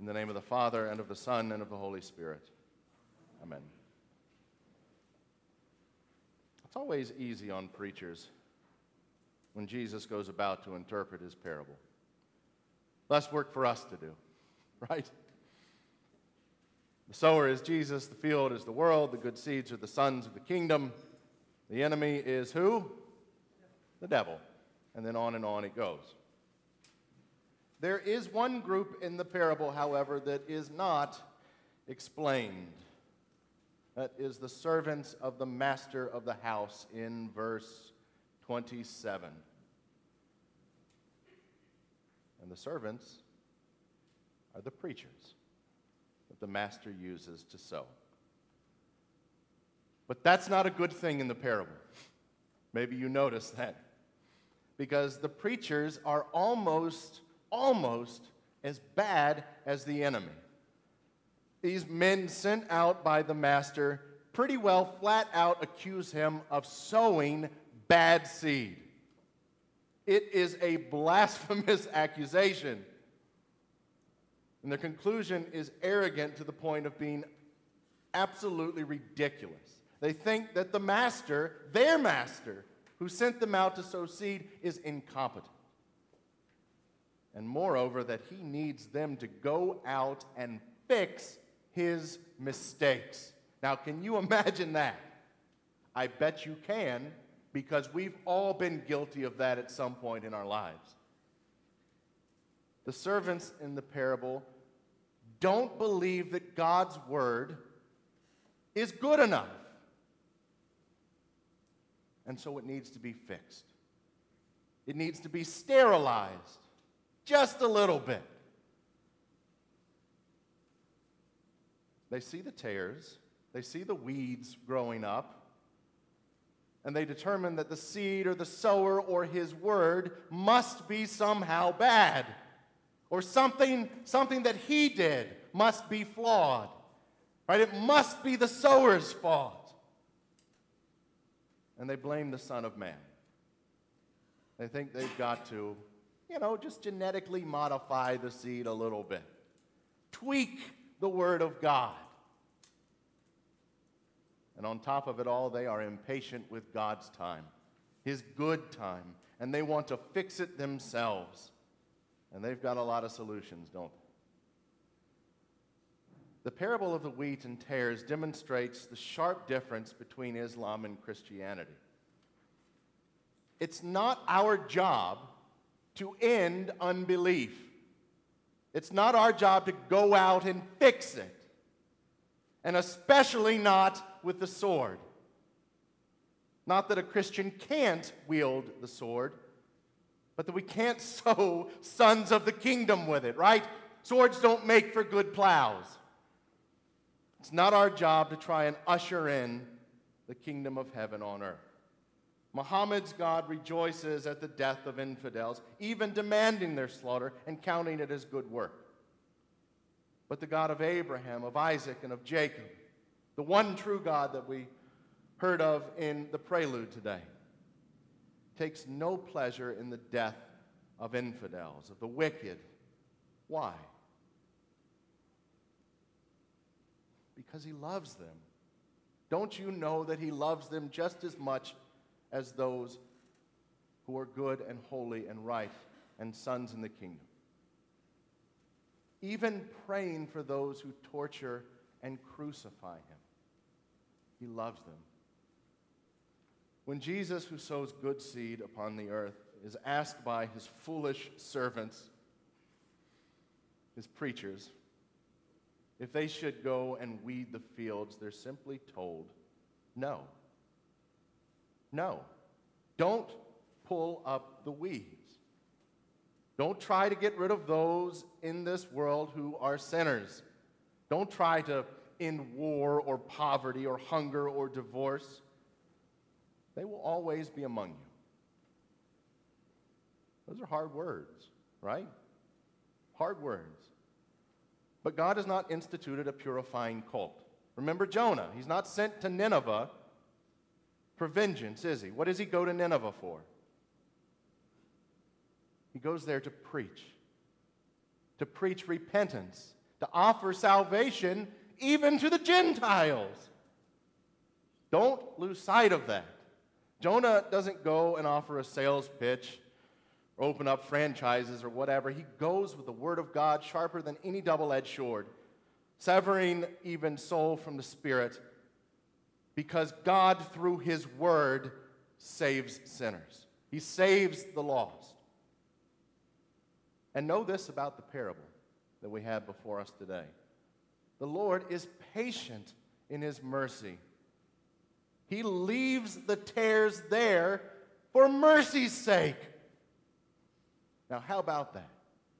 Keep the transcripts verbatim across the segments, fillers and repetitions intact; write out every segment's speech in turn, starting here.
In the name of the Father, and of the Son, and of the Holy Spirit. Amen. It's always easy on preachers when Jesus goes about to interpret his parable. Less work for us to do, right? The sower is Jesus, the field is the world, the good seeds are the sons of the kingdom. The enemy is who? The devil. And then on and on it goes. There is one group in the parable, however, that is not explained. That is the servants of the master of the house in verse twenty-seven. And the servants are the preachers that the master uses to sow. But that's not a good thing in the parable. Maybe you noticed that. Because the preachers are almost, almost as bad as the enemy. These men sent out by the master pretty well flat out accuse him of sowing bad seed. It is a blasphemous accusation. And their conclusion is arrogant to the point of being absolutely ridiculous. They think that the master, their master, who sent them out to sow seed, is incompetent. And moreover, that he needs them to go out and fix his mistakes. Now, can you imagine that? I bet you can, because we've all been guilty of that at some point in our lives. The servants in the parable don't believe that God's word is good enough. And so it needs to be fixed. It needs to be sterilized just a little bit. They see the tares, they see the weeds growing up, and they determine that the seed or the sower or his word must be somehow bad, or something, something that he did must be flawed. Right? It must be the sower's fault. And they blame the Son of Man. They think they've got to, you know, just genetically modify the seed a little bit. Tweak the Word of God. And on top of it all, they are impatient with God's time, His good time, and they want to fix it themselves. And they've got a lot of solutions, don't they? The parable of the wheat and tares demonstrates the sharp difference between Islam and Christianity. It's not our job to end unbelief. It's not our job to go out and fix it. And especially not with the sword. Not that a Christian can't wield the sword, but that we can't sow sons of the kingdom with it, right? Swords don't make for good plows. It's not our job to try and usher in the kingdom of heaven on earth. Muhammad's God rejoices at the death of infidels, even demanding their slaughter and counting it as good work. But the God of Abraham, of Isaac, and of Jacob, the one true God that we heard of in the prelude today, takes no pleasure in the death of infidels, of the wicked. Why? Because he loves them. Don't you know that he loves them just as much as those who are good and holy and right and sons in the kingdom? Even praying for those who torture and crucify him. He loves them. When Jesus, who sows good seed upon the earth, is asked by his foolish servants, his preachers, if they should go and weed the fields, they're simply told, no. No. Don't pull up the weeds. Don't try to get rid of those in this world who are sinners. Don't try to end war or poverty or hunger or divorce. They will always be among you. Those are hard words, right? Hard words. But God has not instituted a purifying cult. Remember Jonah. He's not sent to Nineveh for vengeance, is he? What does he go to Nineveh for? He goes there to preach. To preach repentance. to offer salvation even to the Gentiles. Don't lose sight of that. Jonah doesn't go and offer a sales pitch or open up franchises or whatever. He goes with the word of God, sharper than any double-edged sword, severing even soul from the spirit, because God, through his word, saves sinners. He saves the lost. And know this about the parable that we have before us today. The Lord is patient in his mercy. He leaves the tares there for mercy's sake. Now, how about that?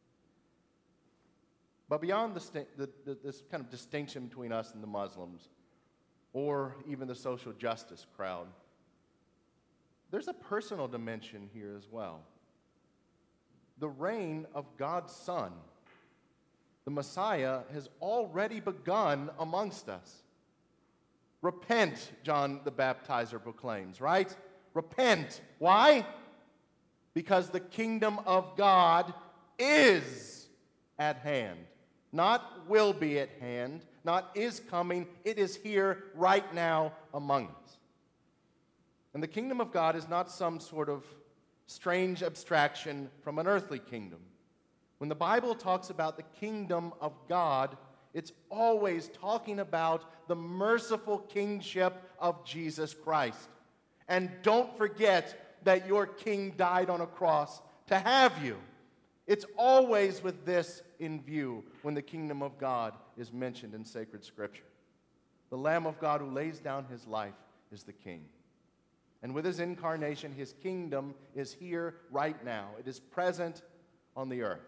But beyond the, the, the, this kind of distinction between us and the Muslims, or even the social justice crowd, there's a personal dimension here as well. The reign of God's Son, the Messiah, has already begun amongst us. Repent, John the Baptizer proclaims, right? Repent. Why? Because the kingdom of God is at hand. Not will be at hand, not is coming. It is here right now among us. And the kingdom of God is not some sort of strange abstraction from an earthly kingdom. When the Bible talks about the kingdom of God, it's always talking about the merciful kingship of Jesus Christ. And don't forget that your king died on a cross to have you. It's always with this in view when the kingdom of God is mentioned in sacred scripture. The Lamb of God who lays down his life is the king. And with his incarnation, his kingdom is here right now. It is present on the earth.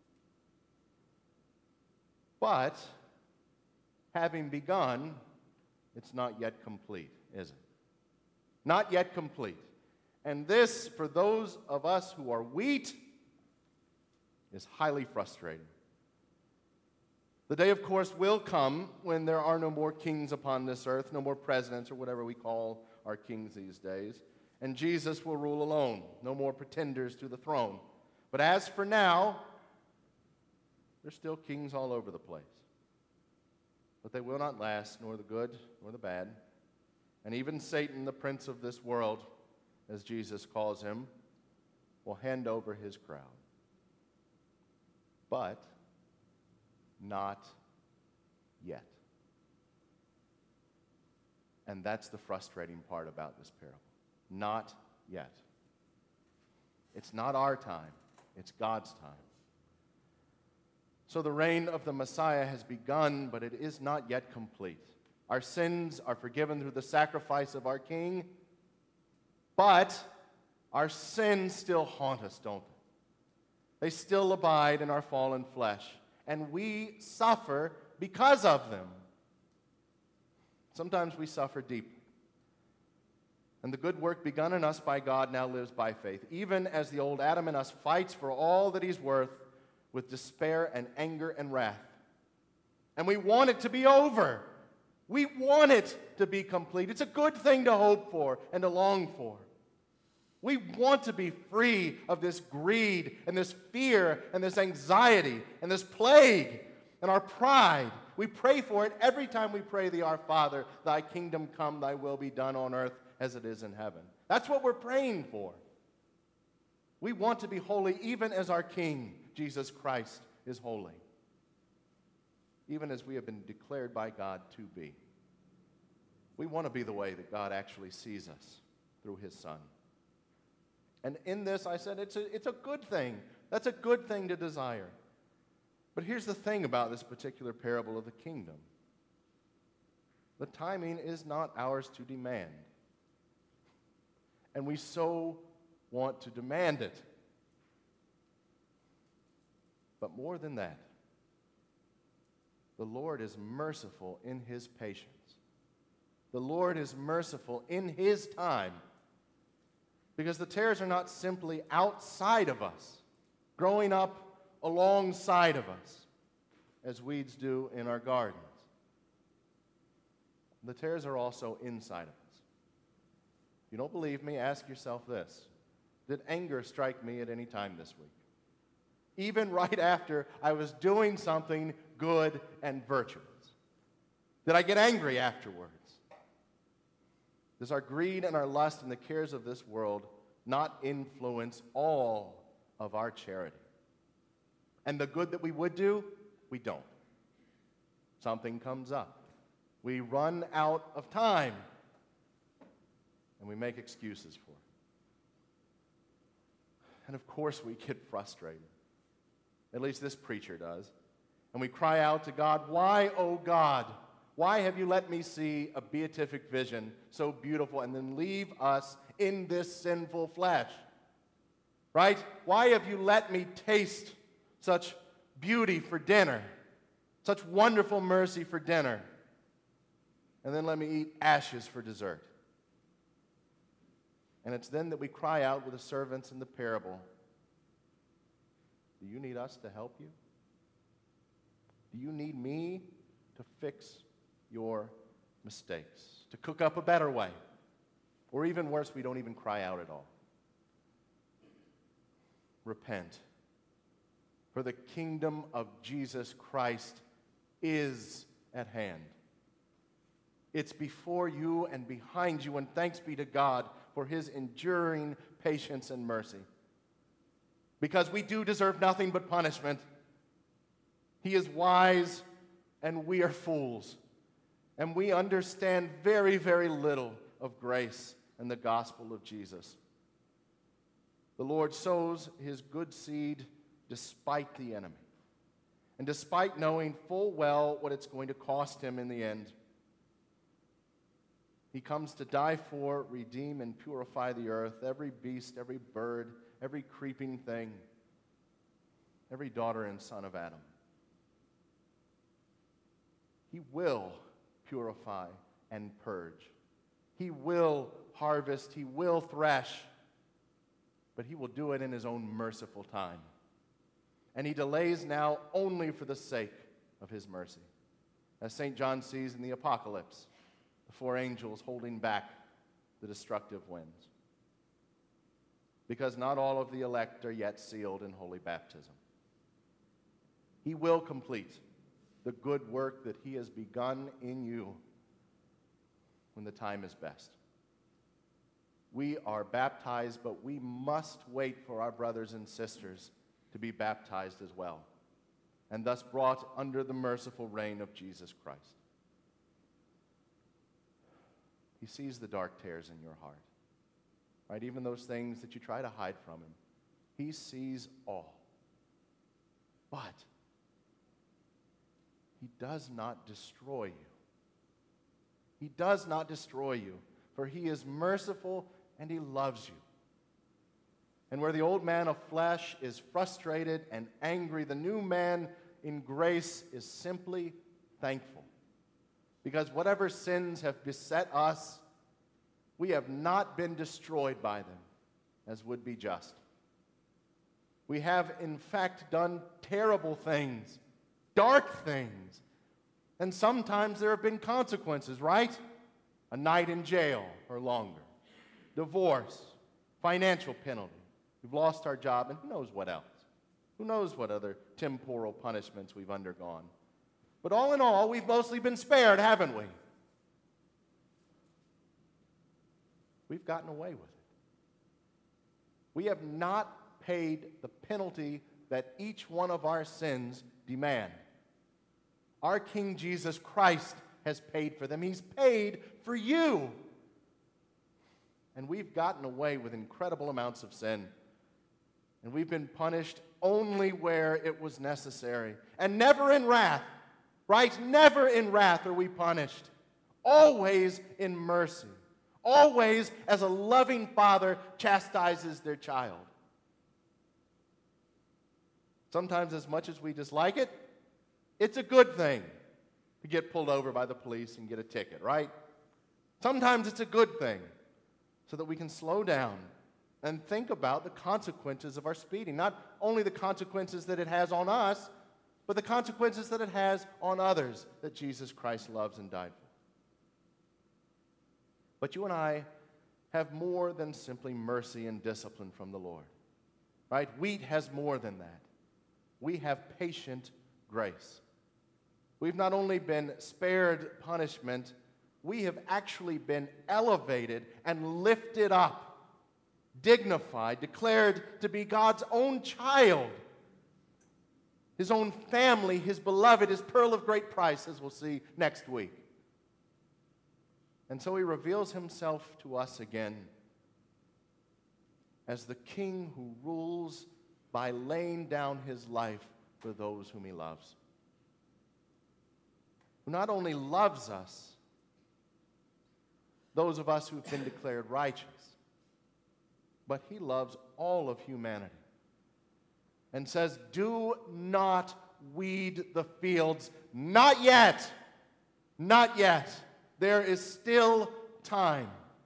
But, having begun, it's not yet complete, is it? Not yet complete. And this, for those of us who are wheat, is highly frustrating. The day, of course, will come when there are no more kings upon this earth, no more presidents or whatever we call our kings these days, and Jesus will rule alone, no more pretenders to the throne. But as for now, there's still kings all over the place. But they will not last, nor the good nor the bad. And even Satan, the prince of this world, as Jesus calls him, will hand over his crown. But not yet. And that's the frustrating part about this parable. Not yet. It's not our time. It's God's time. So the reign of the Messiah has begun, but it is not yet complete. Our sins are forgiven through the sacrifice of our King, but our sins still haunt us, don't they? They still abide in our fallen flesh, and we suffer because of them. Sometimes we suffer deeply. And the good work begun in us by God now lives by faith, even as the old Adam in us fights for all that he's worth with despair and anger and wrath. And we want it to be over. We want it to be complete. It's a good thing to hope for and to long for. We want to be free of this greed and this fear and this anxiety and this plague and our pride. We pray for it every time we pray the Our Father, thy kingdom come, thy will be done on earth as it is in heaven. That's what we're praying for. We want to be holy even as our King, Jesus Christ, is holy. Even as we have been declared by God to be. We want to be the way that God actually sees us through his Son. And in this, I said, it's a, it's a good thing. That's a good thing to desire. But here's the thing about this particular parable of the kingdom. The timing is not ours to demand. And we so want to demand it. But more than that, the Lord is merciful in his patience. The Lord is merciful in his time. Because the tares are not simply outside of us, growing up alongside of us, as weeds do in our gardens. The tares are also inside of us. If you don't believe me, ask yourself this. Did anger strike me at any time this week? even right after I was doing something good and virtuous? Did I get angry afterwards? Does our greed and our lust and the cares of this world not influence all of our charity? And the good that we would do, we don't. Something comes up. We run out of time, and we make excuses for it. And of course we get frustrated. At least this preacher does. And we cry out to God, "Why, oh God, why have you let me see a beatific vision so beautiful and then leave us in this sinful flesh?" Right? Why have you let me taste such beauty for dinner, such wonderful mercy for dinner, and then let me eat ashes for dessert? And it's then that we cry out with the servants in the parable, "Do you need us to help you? Do you need me to fix your mistakes, to cook up a better way?" Or even worse, we don't even cry out at all. Repent, for the kingdom of Jesus Christ is at hand. It's before you and behind you, and thanks be to God for his enduring patience and mercy. Because we do deserve nothing but punishment. He is wise, and we are fools. And we understand very, very little of grace and the gospel of Jesus. The Lord sows his good seed despite the enemy, and despite knowing full well what it's going to cost him in the end. He comes to die for, redeem, and purify the earth, every beast, every bird, every creeping thing, every daughter and son of Adam. He will purify and purge. He will harvest, he will thresh, but he will do it in his own merciful time. And he delays now only for the sake of his mercy. As Saint John sees in the Apocalypse, the four angels holding back the destructive winds. Because not all of the elect are yet sealed in holy baptism. He will complete the good work that he has begun in you when the time is best. We are baptized, but we must wait for our brothers and sisters to be baptized as well, and thus brought under the merciful reign of Jesus Christ. He sees the dark tares in your heart, right? Even those things that you try to hide from him. He sees all. But he does not destroy you. He does not destroy you, for he is merciful and he loves you. And where the old man of flesh is frustrated and angry, the new man in grace is simply thankful. Because whatever sins have beset us, we have not been destroyed by them, as would be just. We have, in fact, done terrible things, dark things, and sometimes there have been consequences, right? A night in jail or longer, divorce, financial penalty. We've lost our job, and who knows what else? Who knows what other temporal punishments we've undergone? But all in all, we've mostly been spared, haven't we? We've gotten away with it. We have not paid the penalty that each one of our sins demand. Our King Jesus Christ has paid for them. He's paid for you. And we've gotten away with incredible amounts of sin. And we've been punished only where it was necessary. And never in wrath, right? Never in wrath are we punished. Always in mercy. Always as a loving father chastises their child. Sometimes, as much as we dislike it, it's a good thing to get pulled over by the police and get a ticket, right? Sometimes it's a good thing so that we can slow down and think about the consequences of our speeding. Not only the consequences that it has on us, but the consequences that it has on others that Jesus Christ loves and died for. But you and I have more than simply mercy and discipline from the Lord, right? Wheat has more than that. we have patient grace. We've not only been spared punishment, we have actually been elevated and lifted up, dignified, declared to be God's own child, His own family, His beloved, His pearl of great price, as we'll see next week. And so He reveals Himself to us again as the King who rules by laying down His life for those whom He loves. Who not only loves us, those of us who've been declared righteous, but He loves all of humanity and says, do not weed the fields. Not yet. Not yet. There is still time.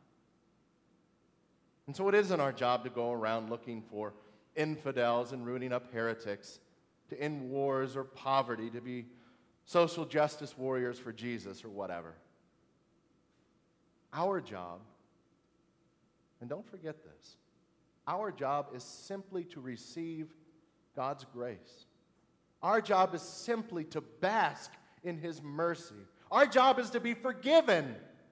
And so it isn't our job to go around looking for infidels and rooting up heretics, to end wars or poverty, to be social justice warriors for Jesus or whatever. Our job, and don't forget this, our job is simply to receive God's grace. Our job is simply to bask in His mercy. Our job is to be forgiven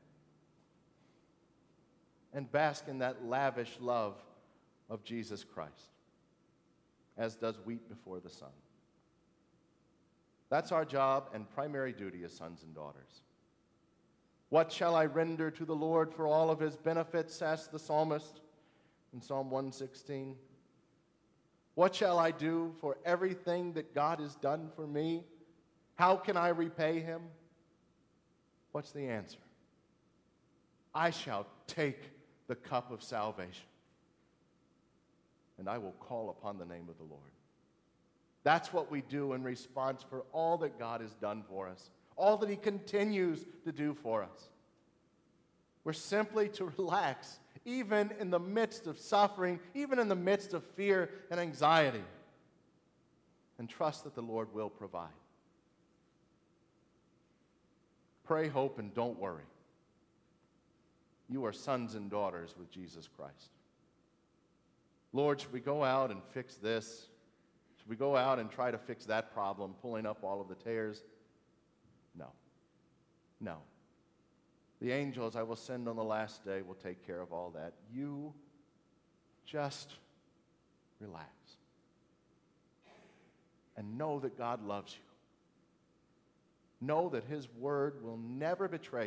and bask in that lavish love of Jesus Christ, as does wheat before the sun. That's our job and primary duty as sons and daughters. What shall I render to the Lord for all of His benefits, asked the psalmist in Psalm one sixteen. What shall I do for everything that God has done for me? How can I repay Him? What's the answer? I shall take the cup of salvation, and I will call upon the name of the Lord. That's what we do in response for all that God has done for us, all that He continues to do for us. We're simply to relax, even in the midst of suffering, even in the midst of fear and anxiety, and trust that the Lord will provide. Pray, hope, and don't worry. You are sons and daughters with Jesus Christ. Lord, should we go out and fix this? Should we go out and try to fix that problem, pulling up all of the tares? No. No. The angels I will send on the last day will take care of all that. You just relax. And know that God loves you. Know that His word will never betray you.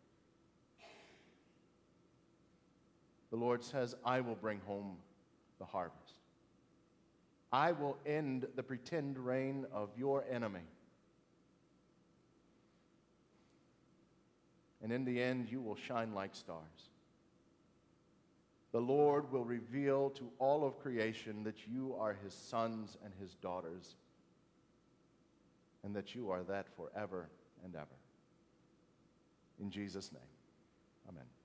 The Lord says, I will bring home the harvest. I will end the pretend reign of your enemy. And in the end, you will shine like stars. The Lord will reveal to all of creation that you are His sons and His daughters, and that you are that forever and ever. In Jesus' name, amen.